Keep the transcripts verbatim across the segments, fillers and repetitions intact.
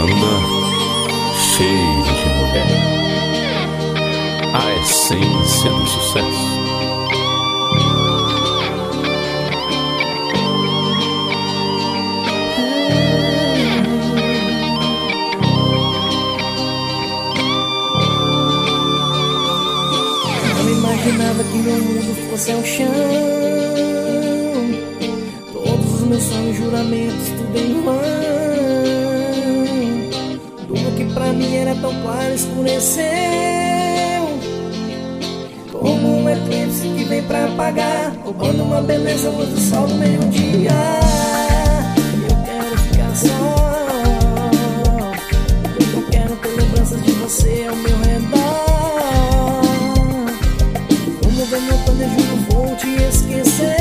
Banda Cheio de Mulher, a essência do sucesso. Não imaginava que meu mundo fosse ao chão. Todos os meus sonhos, juramentos, tudo em vão. Tudo que pra mim era tão claro escureceu, como um eclipse que vem pra apagar, roubando uma beleza, luz do sol do meio-dia. Eu quero ficar só, eu quero ter lembranças de você ao meu redor. Como vem meu plano, eu juro, vou te esquecer.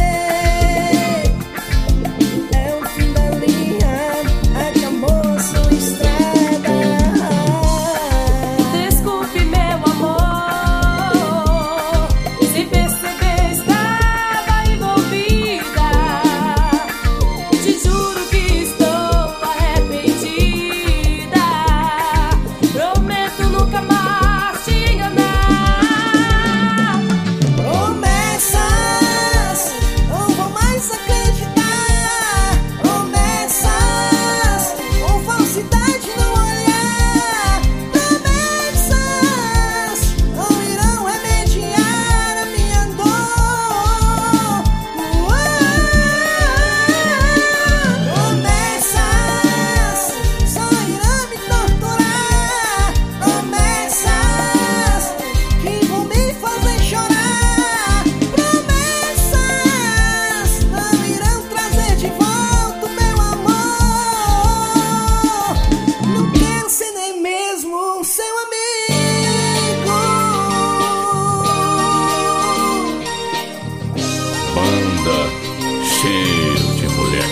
Banda Cheio de Mulher.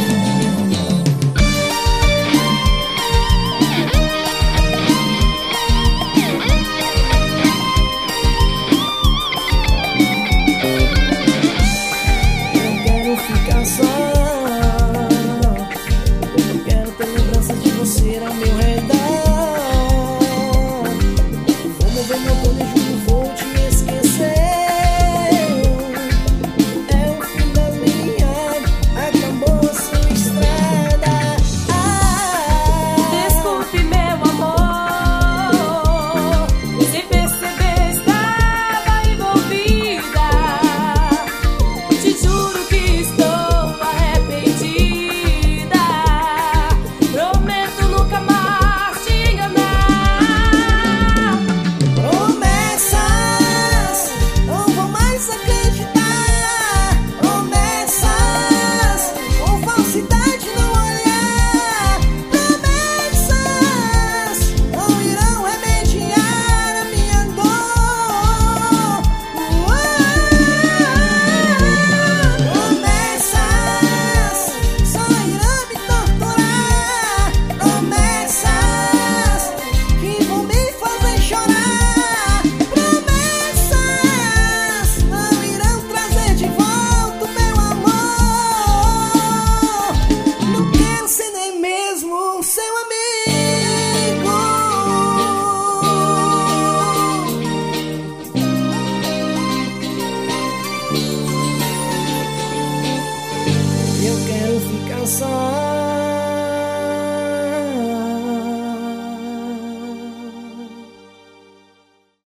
Eu quero ficar só, eu quero ter lembranças de você ao meu redor. Vou mover meu plano e juro, vou te esquecer. Te juro que estou